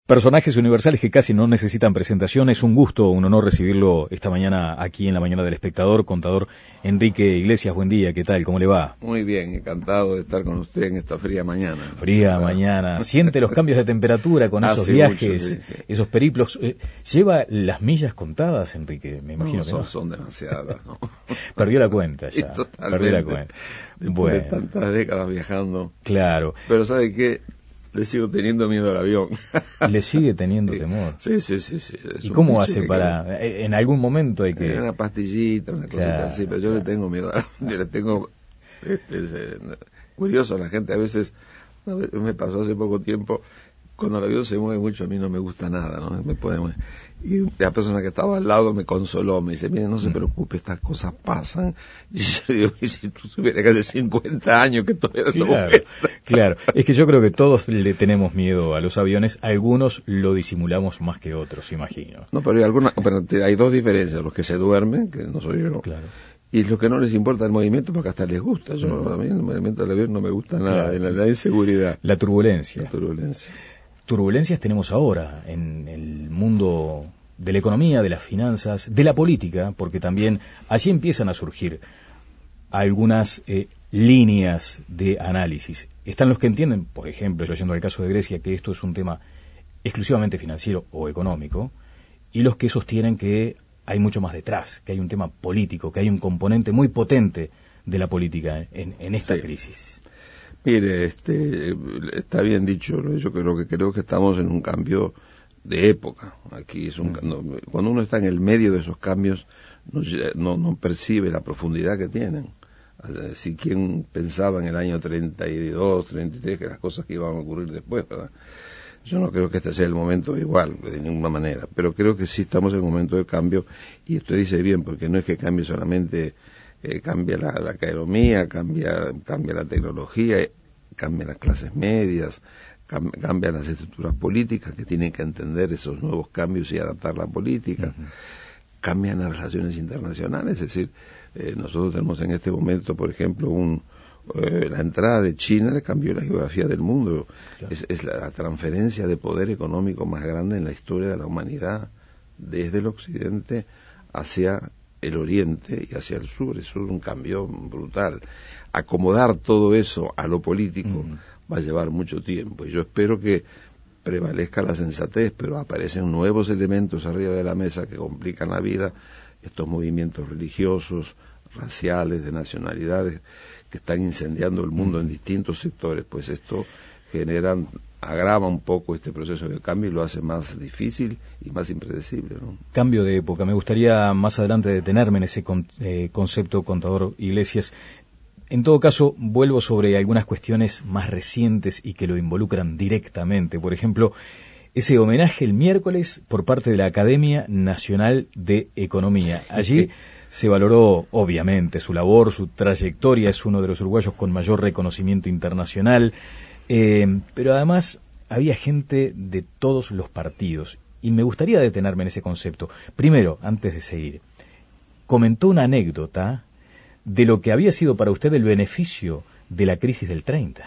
Personajes universales que casi no necesitan presentación. Es un gusto, un honor recibirlo esta mañana aquí en La Mañana del Espectador. Contador Enrique Iglesias, buen día, ¿qué tal? ¿Cómo le va? Muy bien, encantado de estar con usted en esta fría mañana. Fría mañana. ¿Siente los cambios de temperatura con esos viajes, mucho, sí. esos periplos? ¿Lleva las millas contadas, Enrique? Me imagino que no. Son demasiadas, ¿no? Perdió la cuenta ya. Sí, perdió la cuenta. Después de tantas décadas viajando. Claro. Pero ¿sabe qué? Le sigo teniendo miedo al avión. ¿Le sigue teniendo temor? Sí. ¿Y cómo hace para...? En algún momento hay que... Una pastillita, una cosita así, pero yo le tengo miedo. Yo le tengo... curioso, la gente a veces... Me pasó hace poco tiempo, cuando el avión se mueve mucho, a mí no me gusta nada, ¿no? Y la persona que estaba al lado me consoló, me dice, mire, no se preocupe, estas cosas pasan. Y yo digo, y si tú supieras que hace 50 años que todavía no vuelvo. Claro, es que yo creo que todos le tenemos miedo a los aviones, algunos lo disimulamos más que otros, imagino. No, pero hay dos diferencias, los que se duermen, que no soy yo, claro, y los que no les importa el movimiento porque hasta les gusta. A mí el movimiento del avión no me gusta nada, claro, la inseguridad. La turbulencia. Turbulencias tenemos ahora en el mundo de la economía, de las finanzas, de la política, porque también allí empiezan a surgir algunas líneas de análisis. Están los que entienden, por ejemplo, yo yendo al caso de Grecia, que esto es un tema exclusivamente financiero o económico, y los que sostienen que hay mucho más detrás, que hay un tema político, que hay un componente muy potente de la política en esta crisis. Mire, está bien dicho, ¿no? Yo creo que estamos en un cambio de época. Aquí cuando uno está en el medio de esos cambios, no percibe la profundidad que tienen. Si quien pensaba en el año 32, 33, que las cosas que iban a ocurrir después, ¿verdad? Yo no creo que este sea el momento igual, de ninguna manera, pero creo que sí estamos en un momento de cambio, y usted dice bien, porque no es que cambie solamente, cambia la economía, cambia la tecnología, cambian las clases medias, cambian las estructuras políticas que tienen que entender esos nuevos cambios y adaptar la política, cambian las relaciones internacionales, es decir, nosotros tenemos en este momento, por ejemplo, la entrada de China le cambió la geografía del mundo. Claro. Es la transferencia de poder económico más grande en la historia de la humanidad, desde el occidente hacia el oriente y hacia el sur. Eso es un cambio brutal. Acomodar todo eso a lo político va a llevar mucho tiempo, y yo espero que prevalezca la sensatez, pero aparecen nuevos elementos arriba de la mesa que complican la vida, estos movimientos religiosos, raciales, de nacionalidades, que están incendiando el mundo en distintos sectores, pues esto agrava un poco este proceso de cambio y lo hace más difícil y más impredecible, ¿no? Cambio de época. Me gustaría más adelante detenerme en ese concepto, contador Iglesias. En todo caso, vuelvo sobre algunas cuestiones más recientes y que lo involucran directamente. Por ejemplo, ese homenaje el miércoles por parte de la Academia Nacional de Economía. Allí se valoró, obviamente, su labor, su trayectoria. Es uno de los uruguayos con mayor reconocimiento internacional. Pero además había gente de todos los partidos. Y me gustaría detenerme en ese concepto. Primero, antes de seguir, comentó una anécdota de lo que había sido para usted el beneficio de la crisis del 30.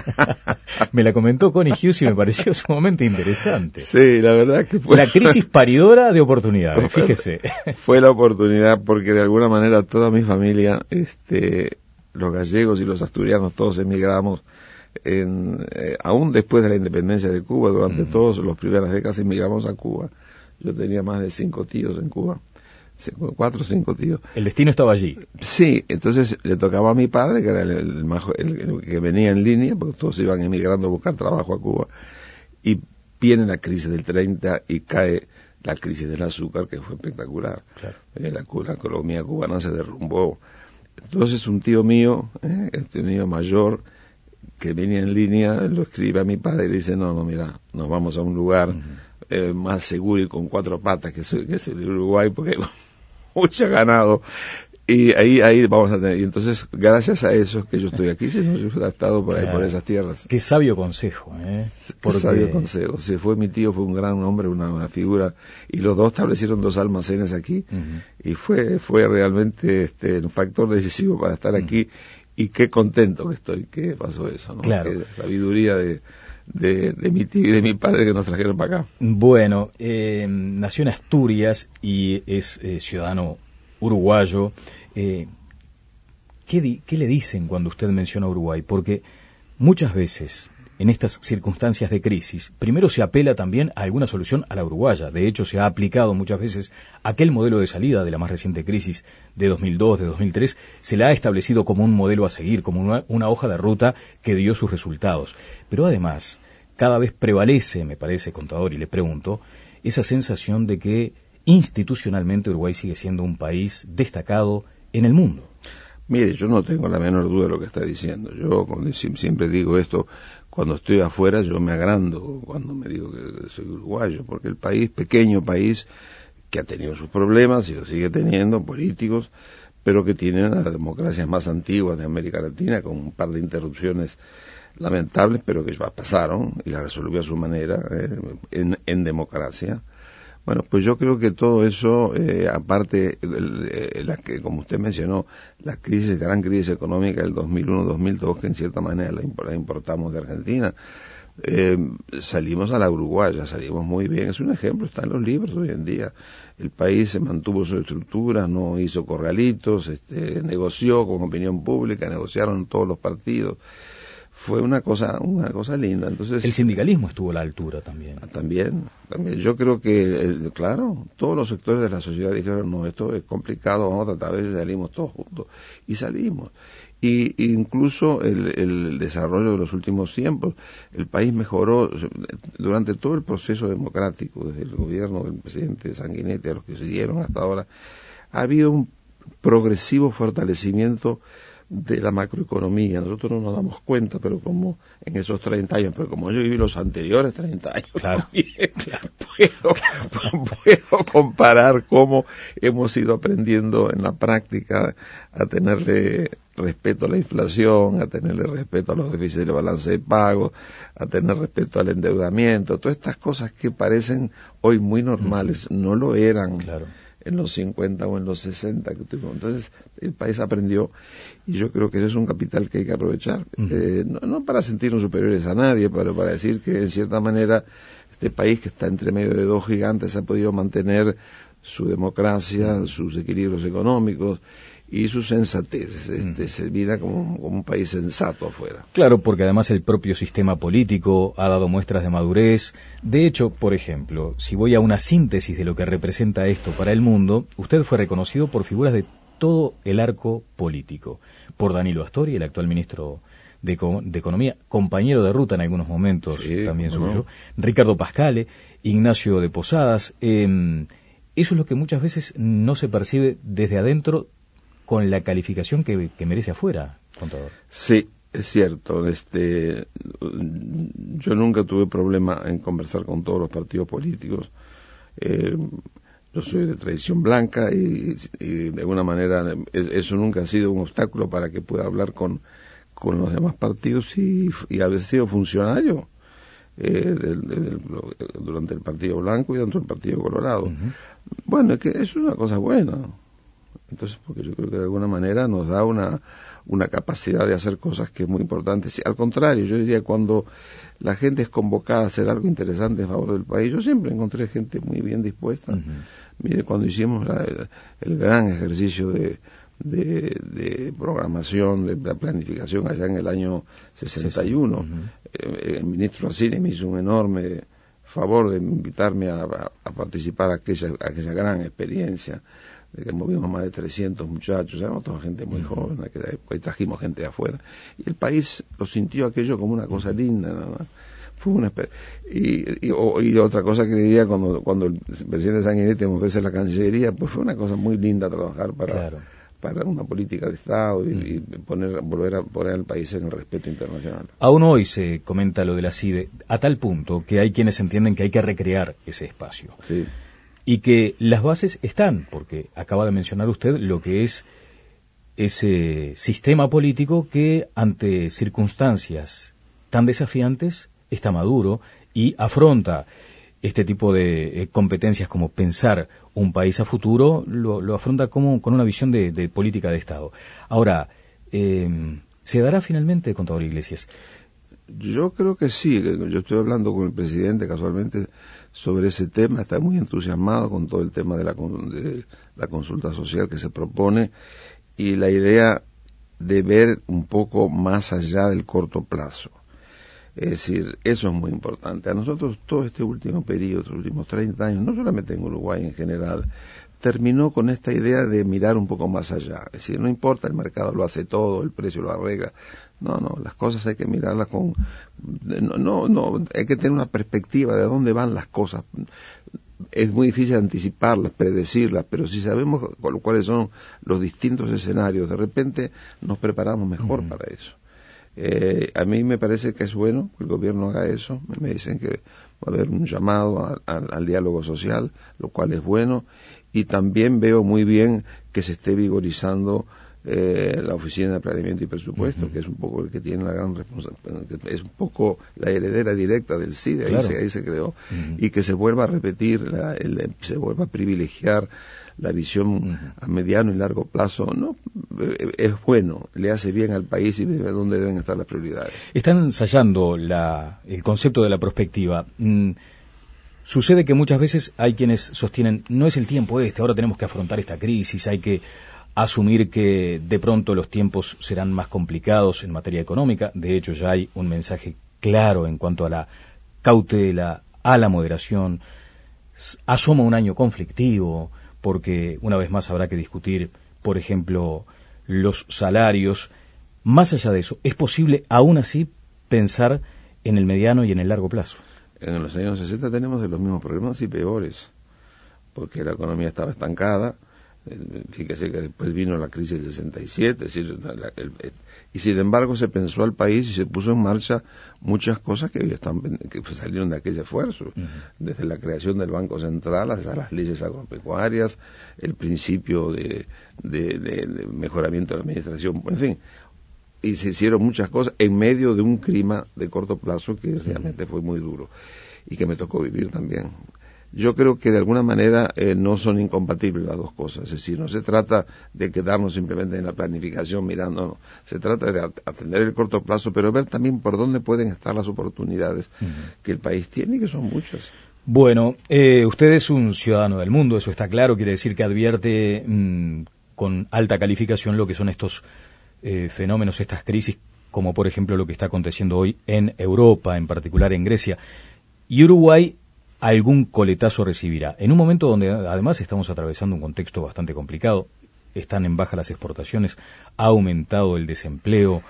Me la comentó Connie Hughes y me pareció sumamente interesante. Sí, la verdad que fue... La crisis paridora de oportunidades, fíjese. Fue la oportunidad porque de alguna manera toda mi familia, los gallegos y los asturianos, todos emigramos, aún después de la independencia de Cuba, durante todas las primeras décadas emigramos a Cuba. Yo tenía más de 5 tíos en Cuba. 4 o 5 tíos. El destino estaba allí. Sí, entonces le tocaba a mi padre, que era el que venía en línea, porque todos iban emigrando a buscar trabajo a Cuba, y viene la crisis del 30 y cae la crisis del azúcar, que fue espectacular. Claro. La economía cubana se derrumbó. Entonces un tío mío, mío mayor, que venía en línea, lo escribe a mi padre y le dice, no, mira, nos vamos a un lugar más seguro y con 4 patas, que es el Uruguay, porque hay mucho ganado, y ahí vamos a tener, y entonces gracias a eso que yo estoy aquí, si no yo hubiera estado por ahí, por esas tierras. Qué sabio consejo, Qué sabio consejo. Sí, mi tío fue un gran hombre, una figura, y los dos establecieron 2 almacenes aquí, y fue realmente un factor decisivo para estar aquí, y qué contento que estoy que pasó eso, ¿no? Claro. Qué sabiduría de de mi tío y de mi padre que nos trajeron para acá. Bueno, nació en Asturias y es ciudadano uruguayo. ¿Qué le dicen cuando usted menciona Uruguay? Porque muchas veces, en estas circunstancias de crisis, primero se apela también a alguna solución a la uruguaya. De hecho, se ha aplicado muchas veces aquel modelo de salida de la más reciente crisis de 2002, de 2003, se la ha establecido como un modelo a seguir, como una hoja de ruta que dio sus resultados. Pero además, cada vez prevalece, me parece, contador, y le pregunto, esa sensación de que institucionalmente Uruguay sigue siendo un país destacado en el mundo. Mire, yo no tengo la menor duda de lo que está diciendo. Yo siempre digo esto, cuando estoy afuera yo me agrando cuando me digo que soy uruguayo, porque el país, pequeño país, que ha tenido sus problemas y lo sigue teniendo, políticos, pero que tiene una de las democracias más antiguas de América Latina, con un par de interrupciones lamentables, pero que ya pasaron y la resolvió a su manera, en democracia. Bueno, pues yo creo que todo eso, aparte, como usted mencionó, la gran crisis económica del 2001-2002, que en cierta manera la importamos de Argentina, salimos a la uruguaya, salimos muy bien. Es un ejemplo, está en los libros hoy en día. El país se mantuvo su estructura, no hizo corralitos, negoció con opinión pública, negociaron todos los partidos. Fue una cosa linda. Entonces, el sindicalismo estuvo a la altura también. También. Yo creo que, claro, todos los sectores de la sociedad dijeron, no, esto es complicado, vamos a tratar de ver si salimos todos juntos. Y salimos. Y incluso el desarrollo de los últimos tiempos, el país mejoró durante todo el proceso democrático, desde el gobierno del presidente Sanguinetti a los que siguieron hasta ahora. Ha habido un progresivo fortalecimiento de la macroeconomía. Nosotros no nos damos cuenta, pero como en esos 30 años, pero como yo viví los anteriores 30 años, claro, puedo comparar cómo hemos ido aprendiendo en la práctica a tenerle respeto a la inflación, a tenerle respeto a los déficits de balance de pago, a tener respeto al endeudamiento, todas estas cosas que parecen hoy muy normales, no lo eran. Claro. En los 50 o en los 60 que tuvimos. Entonces, el país aprendió y yo creo que ese es un capital que hay que aprovechar. No para sentirnos superiores a nadie, pero para decir que, en cierta manera, este país que está entre medio de dos gigantes ha podido mantener su democracia, sus equilibrios económicos y su sensatez, se mira como un país sensato afuera. Claro, porque además el propio sistema político ha dado muestras de madurez. De hecho, por ejemplo, si voy a una síntesis de lo que representa esto para el mundo, usted fue reconocido por figuras de todo el arco político, por Danilo Astori, el actual ministro de Economía, compañero de ruta en algunos momentos, sí, también suyo, Ricardo Pascale, Ignacio de Posadas. Eso es lo que muchas veces no se percibe desde adentro con la calificación que merece afuera, contador. Sí, es cierto. Yo nunca tuve problema en conversar con todos los partidos políticos. Yo soy de tradición blanca y de alguna manera eso nunca ha sido un obstáculo para que pueda hablar con los demás partidos y haber sido funcionario durante el Partido Blanco y dentro del Partido Colorado. Bueno, es que eso es una cosa buena. Entonces, porque yo creo que de alguna manera nos da una capacidad de hacer cosas que es muy importante. Sí, al contrario, yo diría, cuando la gente es convocada a hacer algo interesante en favor del país, yo siempre encontré gente muy bien dispuesta. Mire, cuando hicimos el gran ejercicio de programación, de la planificación allá en el año 61, el ministro Asini me hizo un enorme favor de invitarme a participar a aquella gran experiencia, de que movimos más de 300 muchachos, éramos toda gente muy joven, ahí trajimos gente de afuera, y el país lo sintió aquello como una cosa linda, ¿no? Fue una y otra cosa que diría, cuando el presidente Sanguinetti me ofrece la Cancillería, pues fue una cosa muy linda trabajar para una política de Estado y volver a poner al país en el respeto internacional. Aún hoy se comenta lo de la CIDE, a tal punto que hay quienes entienden que hay que recrear ese espacio. Sí. Y que las bases están, porque acaba de mencionar usted lo que es ese sistema político que ante circunstancias tan desafiantes está maduro y afronta este tipo de competencias como pensar un país a futuro, lo afronta como con una visión de política de Estado. Ahora, ¿se dará finalmente, contador Iglesias? Yo creo que sí. Yo estoy hablando con el presidente casualmente sobre ese tema. Está muy entusiasmado con todo el tema de la consulta social que se propone y la idea de ver un poco más allá del corto plazo. Es decir, eso es muy importante. A nosotros todo este último periodo, los últimos 30 años, no solamente en Uruguay en general, terminó con esta idea de mirar un poco más allá. Es decir, no importa, el mercado lo hace todo, el precio lo arregla. No, las cosas hay que mirarlas con... No, hay que tener una perspectiva de dónde van las cosas. Es muy difícil anticiparlas, predecirlas, pero si sabemos cuáles son los distintos escenarios, de repente nos preparamos mejor para eso. A mí me parece que es bueno que el gobierno haga eso. Me dicen que va a haber un llamado al diálogo social, lo cual es bueno, y también veo muy bien que se esté vigorizando la Oficina de Planeamiento y Presupuesto, que es un poco el que tiene la gran responsabilidad, es un poco la heredera directa del CIDE, claro. ahí se creó, y que se vuelva a repetir, se vuelva a privilegiar la visión a mediano y largo plazo. No, es bueno, le hace bien al país y ve dónde deben estar las prioridades. Están ensayando el concepto de la prospectiva. Sucede que muchas veces hay quienes sostienen, no es el tiempo ahora tenemos que afrontar esta crisis, hay que asumir que de pronto los tiempos serán más complicados en materia económica. De hecho, ya hay un mensaje claro en cuanto a la cautela, a la moderación. Asoma un año conflictivo, porque una vez más habrá que discutir, por ejemplo, los salarios. Más allá de eso, ¿es posible aún así pensar en el mediano y en el largo plazo? En los años 60 tenemos los mismos problemas y peores, porque la economía estaba estancada. Fíjese que después vino la crisis del 67, es decir, y sin embargo se pensó al país y se puso en marcha muchas cosas que salieron de aquel esfuerzo, desde la creación del Banco Central hasta las leyes agropecuarias, el principio de mejoramiento de la administración, en fin, y se hicieron muchas cosas en medio de un clima de corto plazo que realmente fue muy duro y que me tocó vivir también. Yo creo que de alguna manera no son incompatibles las dos cosas, es decir, no se trata de quedarnos simplemente en la planificación mirando, no, se trata de atender el corto plazo, pero ver también por dónde pueden estar las oportunidades que el país tiene y que son muchas. Bueno, usted es un ciudadano del mundo, eso está claro, quiere decir que advierte con alta calificación lo que son estos fenómenos, estas crisis, como por ejemplo lo que está aconteciendo hoy en Europa, en particular en Grecia. Y Uruguay algún coletazo recibirá. En un momento donde además estamos atravesando un contexto bastante complicado, están en baja las exportaciones, ha aumentado el desempleo.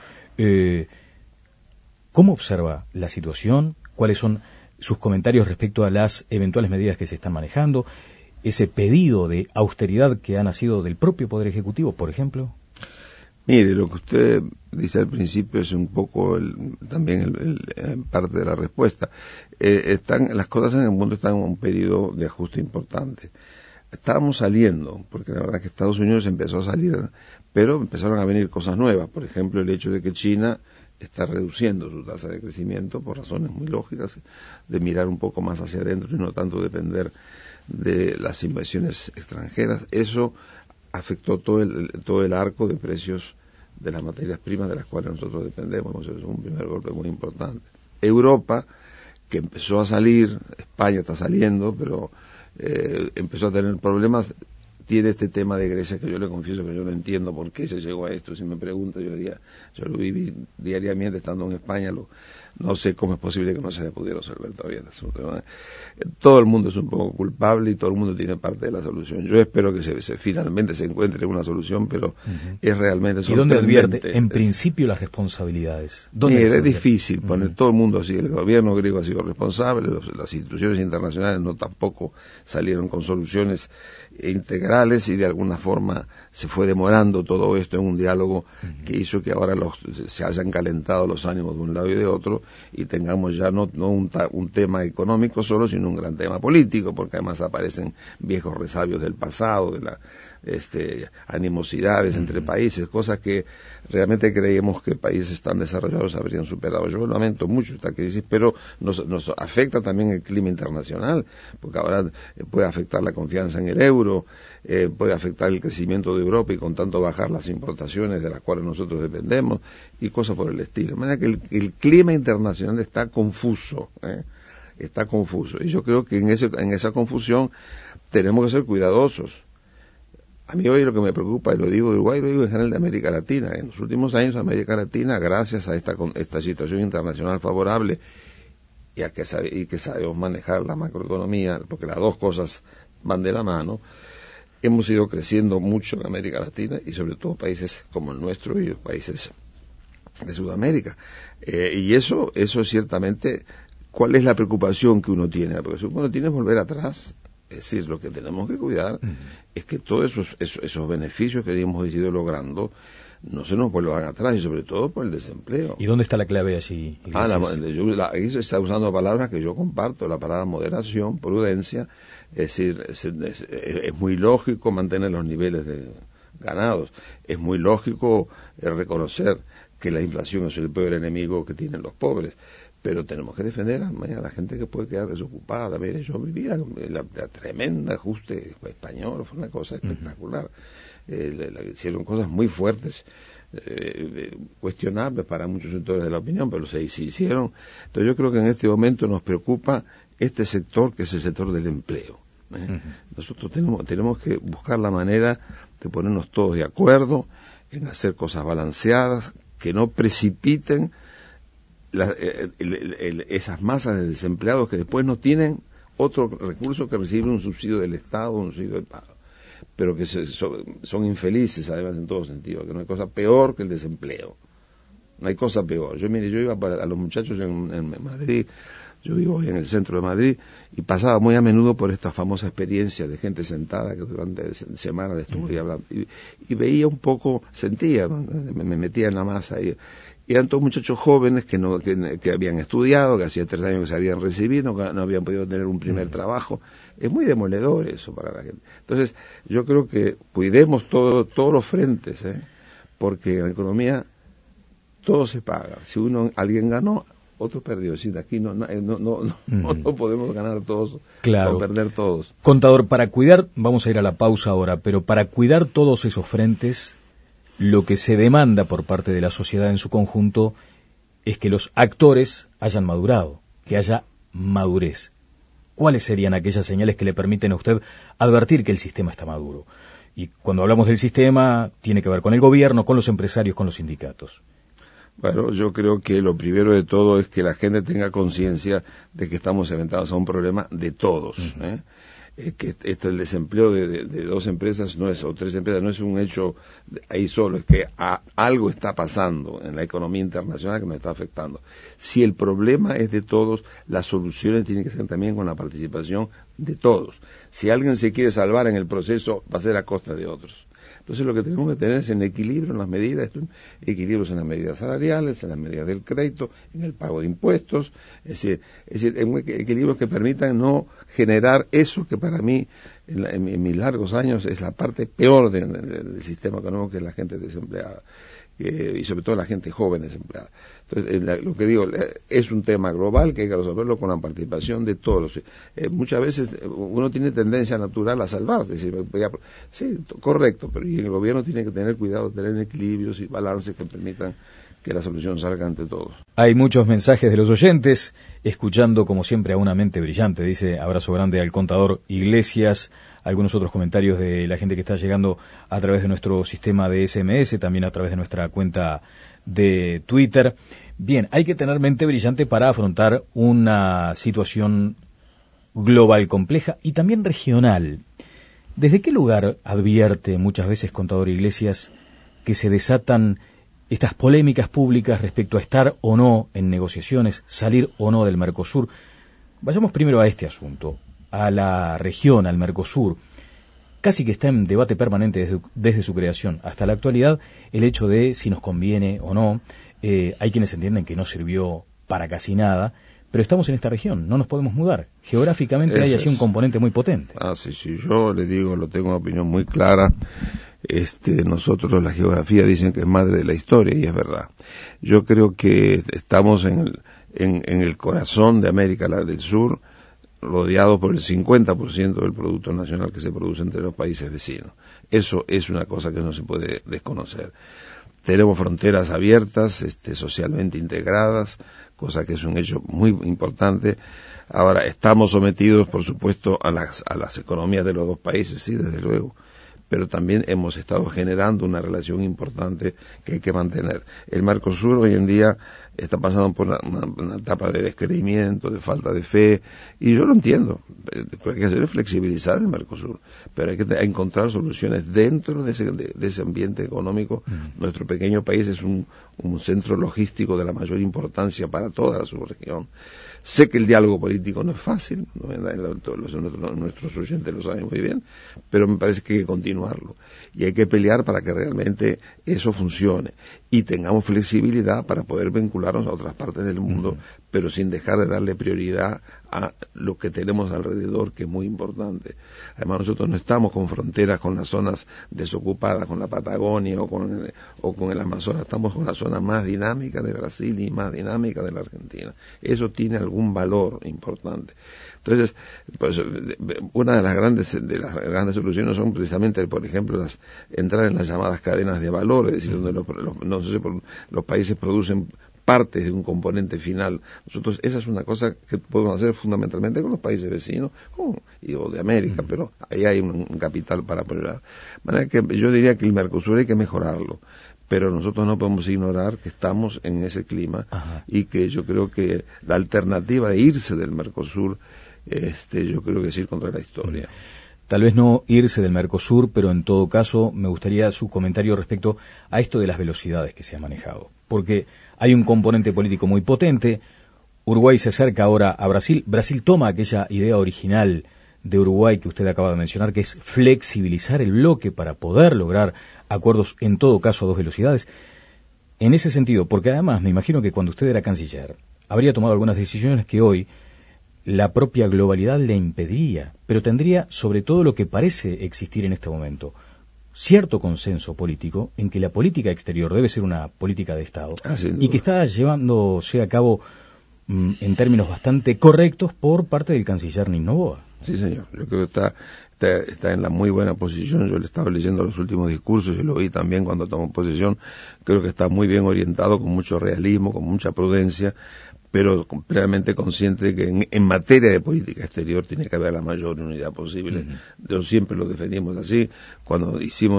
¿Cómo observa la situación? ¿Cuáles son sus comentarios respecto a las eventuales medidas que se están manejando? ¿Ese pedido de austeridad que ha nacido del propio Poder Ejecutivo, por ejemplo? Mire, lo que usted dice al principio es un poco también parte de la respuesta. Las cosas en el mundo están en un periodo de ajuste importante. Estábamos saliendo, porque la verdad que Estados Unidos empezó a salir, pero empezaron a venir cosas nuevas. Por ejemplo, el hecho de que China está reduciendo su tasa de crecimiento por razones muy lógicas, de mirar un poco más hacia adentro y no tanto depender de las inversiones extranjeras. Eso afectó todo el arco de precios de las materias primas de las cuales nosotros dependemos. Eso es un primer golpe muy importante. Europa, que empezó a salir, España está saliendo, pero empezó a tener problemas, tiene este tema de Grecia que yo le confieso que yo no entiendo por qué se llegó a esto. Si me pregunta, yo diría, yo lo viví diariamente estando en España, no sé cómo es posible que no se pudiera resolver todavía el asunto. Todo el mundo es un poco culpable y todo el mundo tiene parte de la solución. Yo espero que finalmente se encuentre una solución, pero es realmente sorprendente. ¿Y dónde advierte en principio las responsabilidades? Es difícil poner todo el mundo así. El gobierno griego ha sido responsable, las instituciones internacionales no tampoco salieron con soluciones integrales y de alguna forma se fue demorando todo esto en un diálogo que hizo que ahora se hayan calentado los ánimos de un lado y de otro y tengamos ya no un tema económico solo, sino un gran tema político, porque además aparecen viejos resabios del pasado, de la animosidades entre países, cosas que realmente creíamos que países tan desarrollados habrían superado. Yo lamento mucho esta crisis, pero nos afecta también el clima internacional, porque ahora puede afectar la confianza en el euro, puede afectar el crecimiento de Europa y con tanto bajar las importaciones de las cuales nosotros dependemos y cosas por el estilo. De manera que el clima internacional está confuso, está confuso. Y yo creo que en esa confusión tenemos que ser cuidadosos. A mí hoy lo que me preocupa, y lo digo de Uruguay, lo digo en general de América Latina. En los últimos años América Latina, gracias a esta situación internacional favorable y que sabemos manejar la macroeconomía, porque las dos cosas van de la mano, hemos ido creciendo mucho en América Latina y sobre todo países como el nuestro y los países de Sudamérica. Y eso ciertamente, ¿cuál es la preocupación que uno tiene? La preocupación que uno tiene es volver atrás. Es decir, lo que tenemos que cuidar es que todos esos beneficios que hemos ido logrando no se nos vuelvan atrás, y sobre todo por el desempleo. ¿Y dónde está la clave allí? Ahí se está usando palabras que yo comparto, la palabra moderación, prudencia. Es decir, es muy lógico mantener los niveles ganados. Es muy lógico reconocer que la inflación es el peor enemigo que tienen los pobres. Pero tenemos que defender a la gente que puede quedar desocupada. Mire, yo vivía la tremenda ajuste español, fue una cosa espectacular. Hicieron cosas muy fuertes, cuestionables para muchos sectores de la opinión, pero se hicieron. Entonces yo creo que en este momento nos preocupa este sector, que es el sector del empleo. Nosotros tenemos que buscar la manera de ponernos todos de acuerdo en hacer cosas balanceadas, que no precipiten esas masas de desempleados que después no tienen otro recurso que recibir un subsidio del Estado, un subsidio del pago, pero que son infelices además en todo sentido, que no hay cosa peor que el desempleo, no hay cosa peor. Yo iba a los muchachos en Madrid, yo vivo hoy en el centro de Madrid, y pasaba muy a menudo por esta famosa experiencia de gente sentada que durante semanas estuve hablando, y veía un poco, sentía, ¿no? Me metía en la masa y eran todos muchachos jóvenes que habían estudiado, que hacía 3 años que se habían recibido, que no habían podido tener un primer trabajo. Es muy demoledor eso para la gente. Entonces, yo creo que cuidemos todos los frentes, porque en la economía todo se paga. Si alguien ganó, otro perdió. Si de aquí no podemos ganar todos, claro, o perder todos. Contador, vamos a ir a la pausa ahora, pero para cuidar todos esos frentes, lo que se demanda por parte de la sociedad en su conjunto es que los actores hayan madurado, que haya madurez. ¿Cuáles serían aquellas señales que le permiten a usted advertir que el sistema está maduro? Y cuando hablamos del sistema, tiene que ver con el gobierno, con los empresarios, con los sindicatos. Bueno, yo creo que lo primero de todo es que la gente tenga conciencia de que estamos enfrentados a un problema de todos, que el desempleo de 2 empresas o 3 empresas no es un hecho ahí solo, es que algo está pasando en la economía internacional que nos está afectando. Si el problema es de todos, las soluciones tienen que ser también con la participación de todos. Si alguien se quiere salvar en el proceso, va a ser a costa de otros. Entonces lo que tenemos que tener es en equilibrio en las medidas, equilibrios en las medidas salariales, en las medidas del crédito, en el pago de impuestos, es decir, equilibrios que permitan no generar eso que para mí, en mis largos años, es la parte peor del sistema económico, que es la gente desempleada, y sobre todo la gente joven desempleada. Entonces, lo que digo, es un tema global que hay que resolverlo con la participación de todos. Muchas veces uno tiene tendencia natural a salvarse, sí, correcto, pero y el gobierno tiene que tener cuidado, tener equilibrios y balances que permitan que la solución salga ante todos. Hay muchos mensajes de los oyentes, escuchando como siempre a una mente brillante, dice abrazo grande al contador Iglesias, algunos otros comentarios de la gente que está llegando a través de nuestro sistema de SMS, también a través de nuestra cuenta de Twitter. Bien, hay que tener mente brillante para afrontar una situación global compleja y también regional. ¿Desde qué lugar advierte muchas veces, contador Iglesias, que se desatan estas polémicas públicas respecto a estar o no en negociaciones, salir o no del Mercosur? Vayamos primero a este asunto, a la región, al Mercosur. Casi que está en debate permanente desde su creación hasta la actualidad el hecho de si nos conviene o no. Hay quienes entienden que no sirvió para casi nada, pero estamos en esta región, no nos podemos mudar. Geográficamente hay allí un componente muy potente. Sí, yo le digo, tengo una opinión muy clara. Nosotros, la geografía dicen que es madre de la historia, y es verdad. Yo creo que estamos en el corazón de América del Sur, rodeados por el 50% del Producto Nacional que se produce entre los países vecinos. Eso es una cosa que no se puede desconocer. Tenemos fronteras abiertas, socialmente integradas, cosa que es un hecho muy importante. Ahora, estamos sometidos, por supuesto, a las economías de los dos países, sí, desde luego, pero también hemos estado generando una relación importante que hay que mantener. El Mercosur hoy en día está pasando por una etapa de descreimiento, de falta de fe, y yo lo entiendo. Lo que hay que hacer es flexibilizar el Mercosur, pero hay que encontrar soluciones dentro de ese ambiente económico. Nuestro pequeño país es un centro logístico de la mayor importancia para toda su región. Sé que el diálogo político no es fácil, nuestros oyentes lo saben muy bien, pero me parece que hay que continuarlo. Y hay que pelear para que realmente eso funcione. Y tengamos flexibilidad para poder vincularnos a otras partes del mundo, pero sin dejar de darle prioridad a lo que tenemos alrededor, que es muy importante. Además, nosotros no estamos con fronteras con las zonas desocupadas, con la Patagonia o con el Amazonas. Estamos con la zona más dinámica de Brasil y más dinámica de la Argentina. Eso tiene algún valor importante. Entonces, pues, una de las grandes soluciones son precisamente, por ejemplo, entrar en las llamadas cadenas de valor, es decir, donde los países producen partes de un componente final. Nosotros, esa es una cosa que podemos hacer fundamentalmente con los países vecinos, o de América, pero ahí hay un capital para apoyar. De manera que yo diría que el Mercosur hay que mejorarlo, pero nosotros no podemos ignorar que estamos en ese clima. Ajá. Y que yo creo que la alternativa de irse del Mercosur, yo creo que es ir contra la historia. Tal vez no irse del Mercosur, pero en todo caso me gustaría su comentario respecto a esto de las velocidades que se ha manejado. Porque hay un componente político muy potente. Uruguay se acerca ahora a Brasil. Brasil toma aquella idea original de Uruguay que usted acaba de mencionar, que es flexibilizar el bloque para poder lograr acuerdos, en todo caso, a dos velocidades. En ese sentido, porque además me imagino que cuando usted era canciller, habría tomado algunas decisiones que hoy la propia globalidad le impediría, pero tendría, sobre todo lo que parece existir en este momento, cierto consenso político en que la política exterior debe ser una política de Estado y que está llevándose a cabo en términos bastante correctos por parte del canciller Nino Noboa. Sí, señor. Yo creo que está en la muy buena posición. Yo le estaba leyendo los últimos discursos y lo oí también cuando tomó posición. Creo que está muy bien orientado, con mucho realismo, con mucha prudencia, pero plenamente consciente de que en materia de política exterior tiene que haber la mayor unidad posible. Yo siempre lo defendimos así. Cuando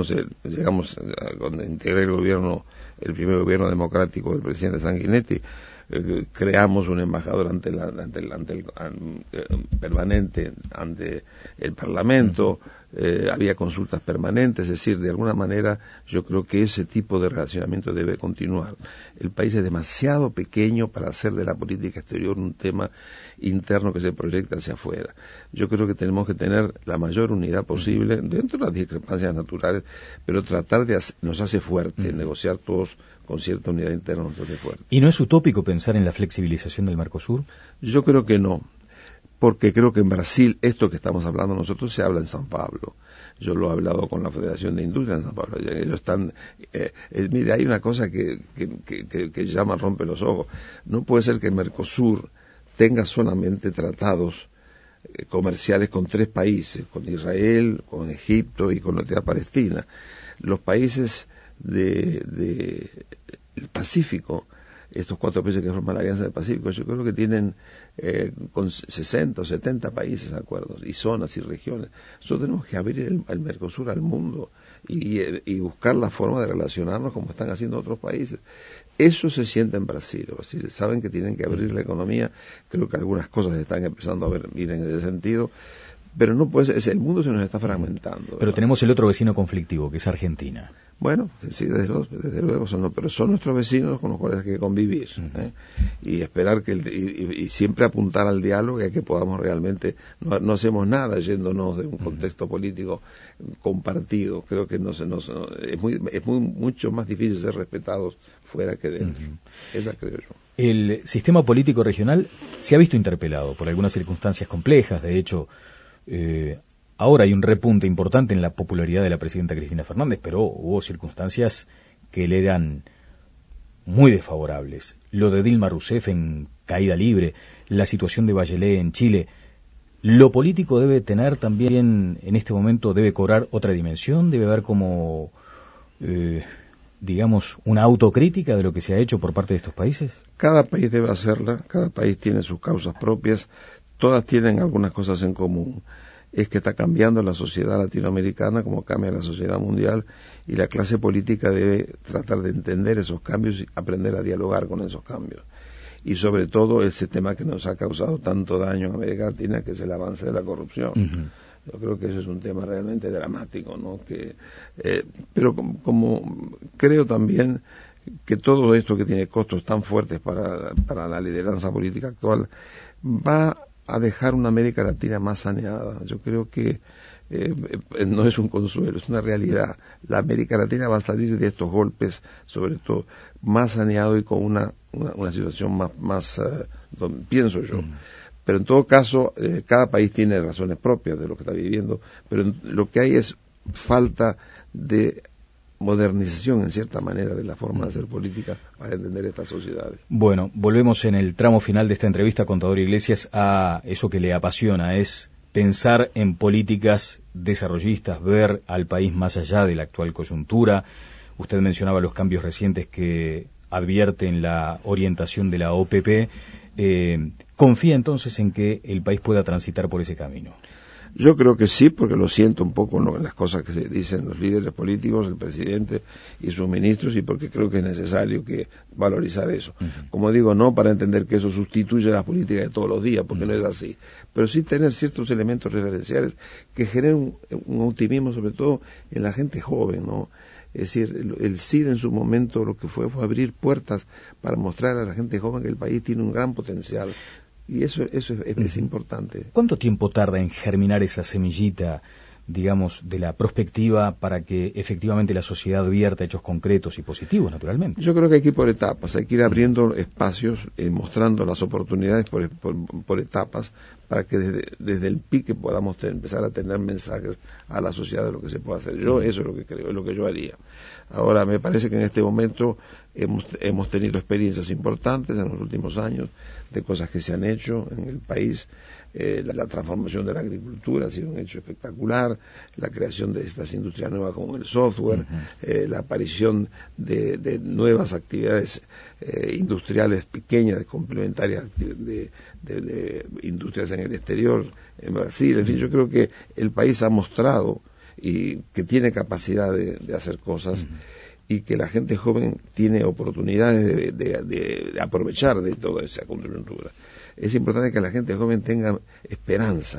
cuando integré el primer gobierno democrático del presidente Sanguinetti, creamos un embajador permanente ante el Parlamento, había consultas permanentes, es decir, de alguna manera yo creo que ese tipo de relacionamiento debe continuar. El país es demasiado pequeño para hacer de la política exterior un tema interno que se proyecta hacia afuera. Yo creo que tenemos que tener la mayor unidad posible dentro de las discrepancias naturales, pero tratar nos hace fuerte, negociar todos con cierta unidad interna nos hace fuerte. ¿Y no es utópico pensar en la flexibilización del Mercosur? Yo creo que no, porque creo que en Brasil, esto que estamos hablando nosotros, se habla en San Pablo. Yo lo he hablado con la Federación de Industria en San Pablo. Ellos están, mire, hay una cosa que llama rompe los ojos. No puede ser que el Mercosur tenga solamente tratados comerciales con 3 países, con Israel, con Egipto y con la Autoridad Palestina. Los países del Pacífico, estos 4 países que forman la Alianza del Pacífico, yo creo que tienen con 60 o 70 países acuerdos, y zonas y regiones. Nosotros tenemos que abrir el Mercosur al mundo y buscar la forma de relacionarnos como están haciendo otros países. Eso se siente en Brasil. Saben que tienen que abrir la economía. Creo que algunas cosas están empezando a ir en ese sentido. Pero no puede ser, el mundo se nos está fragmentando. Pero ¿verdad? Tenemos el otro vecino conflictivo, que es Argentina. Bueno, sí, desde luego pero son nuestros vecinos con los cuales hay que convivir. Y esperar y siempre apuntar al diálogo y a que podamos realmente, no hacemos nada yéndonos de un contexto político compartido. Creo que es mucho más difícil ser respetados fuera que dentro. Esa creo yo. El sistema político regional se ha visto interpelado por algunas circunstancias complejas. De hecho, ahora hay un repunte importante en la popularidad de la presidenta Cristina Fernández, pero hubo circunstancias que le eran muy desfavorables. Lo de Dilma Rousseff en caída libre, la situación de Bachelet en Chile. ¿Lo político debe tener también, en este momento, debe cobrar otra dimensión? ¿Debe haber como, digamos, una autocrítica de lo que se ha hecho por parte de estos países? Cada país debe hacerla, cada país tiene sus causas propias, todas tienen algunas cosas en común. Es que está cambiando la sociedad latinoamericana como cambia la sociedad mundial, y la clase política debe tratar de entender esos cambios y aprender a dialogar con esos cambios. Y sobre todo ese tema que nos ha causado tanto daño en América Latina, que es el avance de la corrupción. Uh-huh. Yo creo que eso es un tema realmente dramático, ¿no? Pero como creo también que todo esto que tiene costos tan fuertes para la lideranza política actual va a dejar una América Latina más saneada. Yo creo que no es un consuelo, es una realidad. La América Latina va a salir de estos golpes, sobre todo, más saneado y con una situación más pienso yo. Pero en todo caso, cada país tiene razones propias de lo que está viviendo, pero lo que hay es falta de modernización, en cierta manera, de la forma de hacer política para entender estas sociedades. Bueno, volvemos en el tramo final de esta entrevista, contador Iglesias, a eso que le apasiona, es pensar en políticas desarrollistas, ver al país más allá de la actual coyuntura. Usted mencionaba los cambios recientes que advierten la orientación de la OPP. ¿Confía entonces en que el país pueda transitar por ese camino? Yo creo que sí, porque lo siento un poco, ¿no?, en las cosas que se dicen los líderes políticos, el presidente y sus ministros, y porque creo que es necesario que valorizar eso. Uh-huh. Como digo, no para entender que eso sustituye a las políticas de todos los días, porque no es así, pero sí tener ciertos elementos referenciales que generen un optimismo, sobre todo en la gente joven, ¿no? Es decir, el CID en su momento lo que fue abrir puertas para mostrar a la gente joven que el país tiene un gran potencial. Y eso es importante. ¿Cuánto tiempo tarda en germinar esa semillita, digamos, de la prospectiva para que efectivamente la sociedad vierta hechos concretos y positivos, naturalmente? Yo creo que hay que ir por etapas, hay que ir abriendo espacios, mostrando las oportunidades por etapas, para que desde el pique podamos empezar a tener mensajes a la sociedad de lo que se puede hacer. Yo eso es lo que creo, es lo que yo haría. Ahora, me parece que en este momento hemos tenido experiencias importantes en los últimos años de cosas que se han hecho en el país. La transformación de la agricultura ha sido un hecho espectacular, la creación de estas industrias nuevas como el software, uh-huh. La aparición de nuevas actividades industriales pequeñas, complementarias de industrias en el exterior, en Brasil. En fin, yo creo que el país ha mostrado y que tiene capacidad de hacer cosas, uh-huh. y que la gente joven tiene oportunidades de aprovechar de toda esa coyuntura. Es importante que la gente joven tenga esperanza,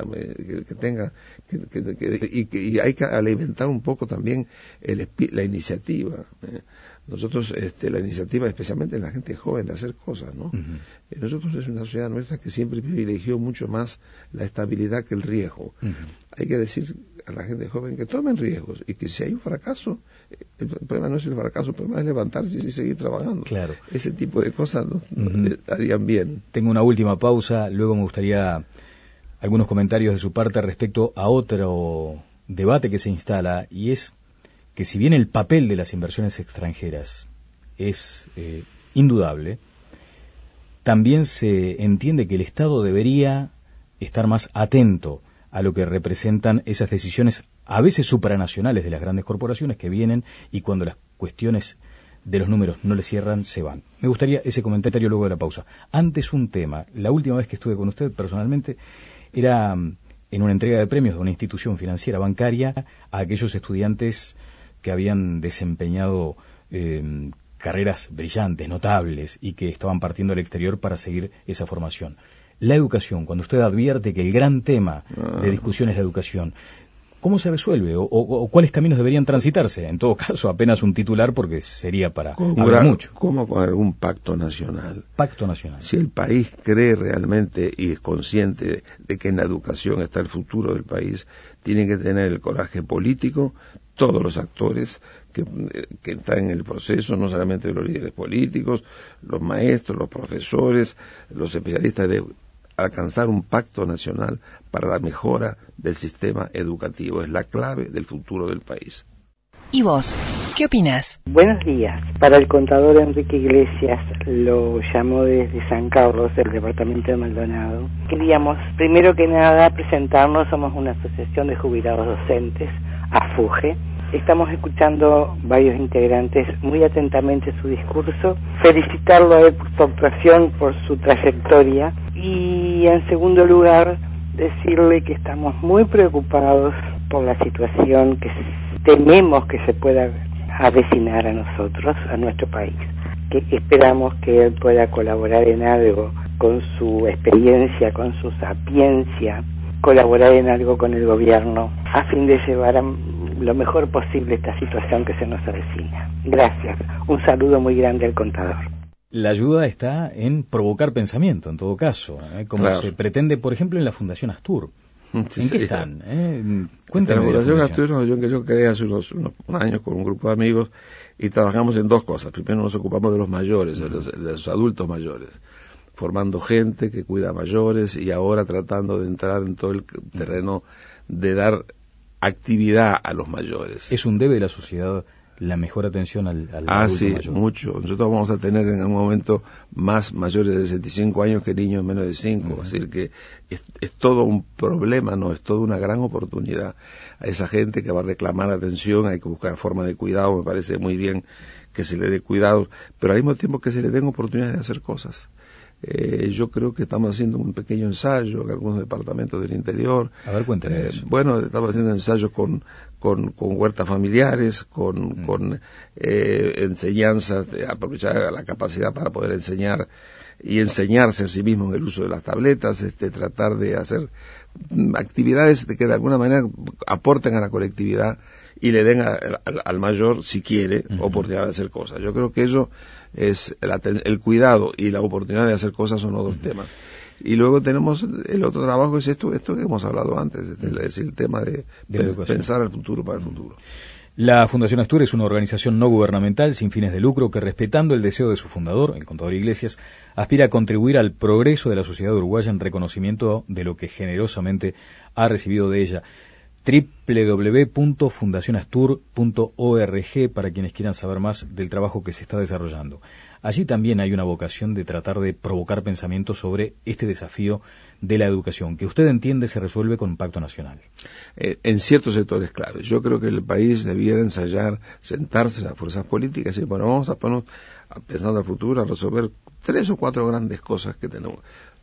y hay que alimentar un poco también la iniciativa. Nosotros, la iniciativa, especialmente en la gente joven, de hacer cosas, ¿no? Uh-huh. Nosotros es una sociedad nuestra que siempre privilegió mucho más la estabilidad que el riesgo. Uh-huh. Hay que decir a la gente joven que tomen riesgos y que si hay un fracaso, el problema no es el fracaso, el problema es levantarse y seguir trabajando. Claro. Ese tipo de cosas uh-huh. harían bien. Tengo una última pausa, luego me gustaría algunos comentarios de su parte respecto a otro debate que se instala, y es que si bien el papel de las inversiones extranjeras es indudable, también se entiende que el Estado debería estar más atento a lo que representan esas decisiones a veces supranacionales de las grandes corporaciones que vienen y cuando las cuestiones de los números no le cierran, se van. Me gustaría ese comentario luego de la pausa. Antes un tema, la última vez que estuve con usted personalmente era en una entrega de premios de una institución financiera bancaria a aquellos estudiantes que habían desempeñado carreras brillantes, notables, y que estaban partiendo al exterior para seguir esa formación. La educación, cuando usted advierte que el gran tema de discusión es la educación, ¿cómo se resuelve? ¿O cuáles caminos deberían transitarse? En todo caso, apenas un titular, porque sería para hablar mucho. ¿Cómo con algún pacto nacional? Pacto nacional. Si el país cree realmente y es consciente de que en la educación está el futuro del país, tienen que tener el coraje político, todos los actores que están en el proceso, no solamente los líderes políticos, los maestros, los profesores, los especialistas, de alcanzar un pacto nacional para la mejora del sistema educativo. Es la clave del futuro del país. ¿Y vos? ¿Qué opinas? Buenos días. Para el contador Enrique Iglesias, lo llamo desde San Carlos, del departamento de Maldonado. Queríamos, primero que nada, presentarnos. Somos una asociación de jubilados docentes, AFUGE. Estamos escuchando varios integrantes muy atentamente su discurso. Felicitarlo a él por su actuación, por su trayectoria. Y en segundo lugar, decirle que estamos muy preocupados por la situación que tememos que se pueda avecinar a nosotros, a nuestro país, que esperamos que él pueda colaborar en algo con su experiencia, con su sapiencia, colaborar en algo con el gobierno a fin de llevar lo mejor posible esta situación que se nos avecina. Gracias. Un saludo muy grande al contador. La ayuda está en provocar pensamiento, en todo caso, como claro. se pretende, por ejemplo, en la Fundación Astur. Sí, ¿En qué están? Cuéntame. La Fundación Astur es una fundación que yo creé hace unos años con un grupo de amigos y trabajamos en dos cosas. Primero nos ocupamos de los mayores, de los adultos mayores, formando gente que cuida a mayores y ahora tratando de entrar en todo el terreno de dar actividad a los mayores. ¿Es un debe de la sociedad la mejor atención al sí, mayor? mucho. Nosotros vamos a tener en algún momento más mayores de 65 años que niños menos de 5. Es decir, que es todo un problema, no, es toda una gran oportunidad. A esa gente que va a reclamar atención hay que buscar formas de cuidado. Me parece muy bien que se le dé cuidado, pero al mismo tiempo que se le den oportunidades de hacer cosas. Yo creo que estamos haciendo un pequeño ensayo en algunos departamentos del interior. A ver, cuéntame eso. Bueno, estamos haciendo ensayos con huertas familiares, con enseñanzas, aprovechar la capacidad para poder enseñar y enseñarse a sí mismo en el uso de las tabletas, tratar de hacer actividades que de alguna manera aporten a la colectividad y le den al mayor, si quiere, oportunidad de hacer cosas. Yo creo que eso es el cuidado y la oportunidad de hacer cosas son los dos temas. Y luego tenemos el otro trabajo, es esto que hemos hablado antes, es el tema de pensar al futuro para el futuro. La Fundación Astur es una organización no gubernamental sin fines de lucro que, respetando el deseo de su fundador, el contador Iglesias, aspira a contribuir al progreso de la sociedad uruguaya en reconocimiento de lo que generosamente ha recibido de ella. www.fundacionastur.org para quienes quieran saber más del trabajo que se está desarrollando. Allí también hay una vocación de tratar de provocar pensamiento sobre este desafío de la educación, que usted entiende se resuelve con un pacto nacional. En ciertos sectores claves. Yo creo que el país debiera ensayar, sentarse las fuerzas políticas y decir, bueno, vamos a ponernos, pensando al futuro, a resolver 3 o 4 grandes cosas que tenemos.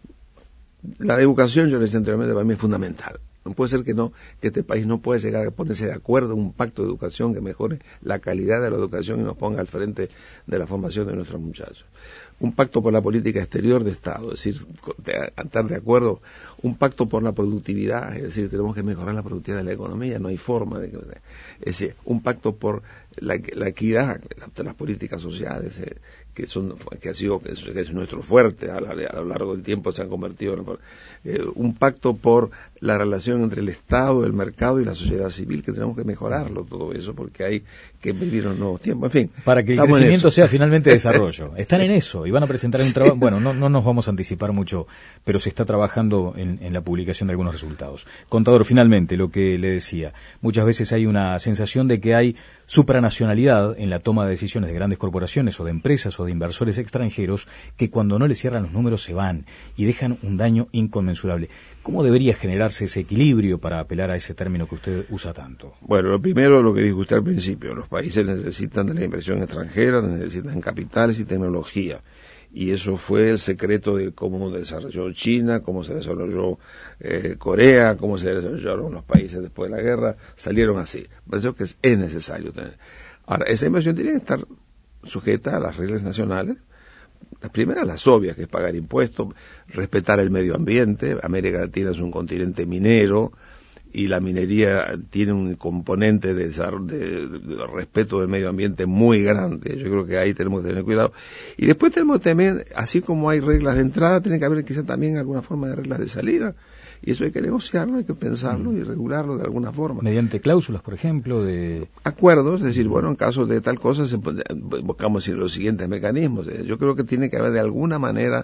La educación, yo le decía anteriormente, para mí es fundamental. No puede ser que este país no pueda llegar a ponerse de acuerdo en un pacto de educación que mejore la calidad de la educación y nos ponga al frente de la formación de nuestros muchachos. Un pacto por la política exterior de Estado, es decir, estar de acuerdo. Un pacto por la productividad, es decir, tenemos que mejorar la productividad de la economía, no hay forma de que... Es decir, un pacto por la equidad de las políticas sociales, que es nuestro fuerte, a lo largo del tiempo se han convertido en un pacto por la relación entre el Estado, el mercado y la sociedad civil, que tenemos que mejorarlo todo eso porque hay que vivir unos nuevos tiempos. En fin, para que el crecimiento sea finalmente desarrollo. Están en eso y van a presentar un trabajo. Bueno, no nos vamos a anticipar mucho, pero se está trabajando en la publicación de algunos resultados. Contador, finalmente, lo que le decía, muchas veces hay una sensación de que hay supranacionalidad en la toma de decisiones de grandes corporaciones o de empresas o de inversores extranjeros que cuando no les cierran los números se van y dejan un daño inconmensurable. ¿Cómo debería generarse ese equilibrio para apelar a ese término que usted usa tanto? Bueno, lo primero, lo que dijo usted al principio, los países necesitan de la inversión extranjera, necesitan capitales y tecnología. Y eso fue el secreto de cómo desarrolló China, cómo se desarrolló Corea, cómo se desarrollaron los países después de la guerra, salieron así. Por eso que es necesario tener. Ahora, esa inversión tiene que estar sujeta a las reglas nacionales. Las primeras, las obvias, que es pagar impuestos, respetar el medio ambiente. América Latina es un continente minero y la minería tiene un componente de respeto del medio ambiente muy grande. Yo creo que ahí tenemos que tener cuidado. Y después tenemos también, así como hay reglas de entrada, tiene que haber quizá también alguna forma de reglas de salida. Y eso hay que negociarlo, hay que pensarlo y regularlo de alguna forma. Mediante cláusulas, por ejemplo, de... acuerdos, es decir, bueno, en caso de tal cosa buscamos los siguientes mecanismos. Yo creo que tiene que haber de alguna manera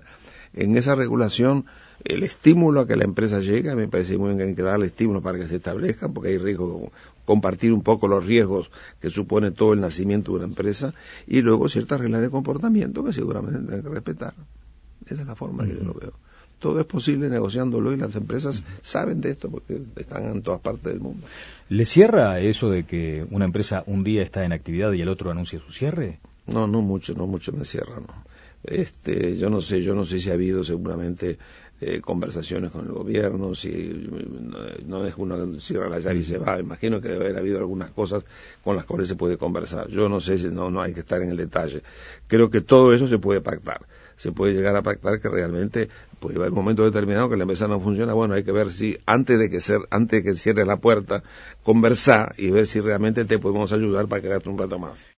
en esa regulación el estímulo a que la empresa llegue, me parece muy bien que hay que darle estímulo para que se establezcan, porque hay riesgo, compartir un poco los riesgos que supone todo el nacimiento de una empresa, y luego ciertas reglas de comportamiento que seguramente tienen que respetar. Esa es la forma que yo lo veo. Todo es posible negociándolo y las empresas saben de esto porque están en todas partes del mundo. ¿Le cierra eso de que una empresa un día está en actividad y el otro anuncia su cierre? No mucho me cierra, no. Yo no sé si ha habido seguramente conversaciones con el gobierno, si no es uno cierra la llave y se va. Imagino que debe haber habido algunas cosas con las cuales se puede conversar. Yo no sé si no hay que estar en el detalle. Creo que todo eso se puede pactar. Se puede llegar a pactar que realmente puede haber un momento determinado que la empresa no funciona. Bueno, hay que ver si antes de que cierre la puerta, conversar y ver si realmente te podemos ayudar para quedarte un rato más.